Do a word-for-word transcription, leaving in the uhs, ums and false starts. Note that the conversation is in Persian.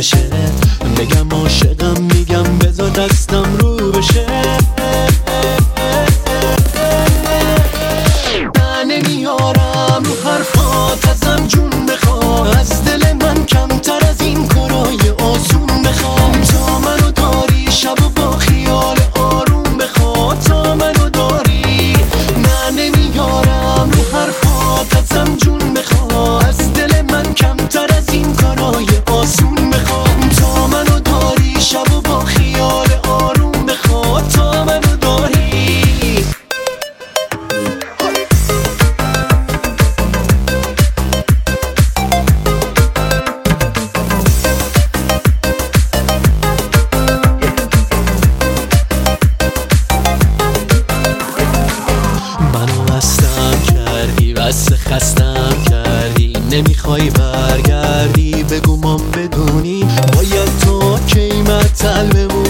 چشه، بگم عاشقم میگم بذار دستم رو بشه. من نمیارم رو حرفات ازم جون بخوا، از دل من کمتر از این کارای آسون بخوام. تا منو داری شب و با خیال آروم بخوا، تا منو داری. من نمیارم رو حرفات ازم جون بخوا، از دل من کمتر از این کارای آسون بخوام. تا منو داری شب و با خیال آروم بخوا، تا منو داری. منو مستم کردی، بس خستم کردی، نمیخوای برگردی. بگو ما بدونی باید تو کی معطل بمونی.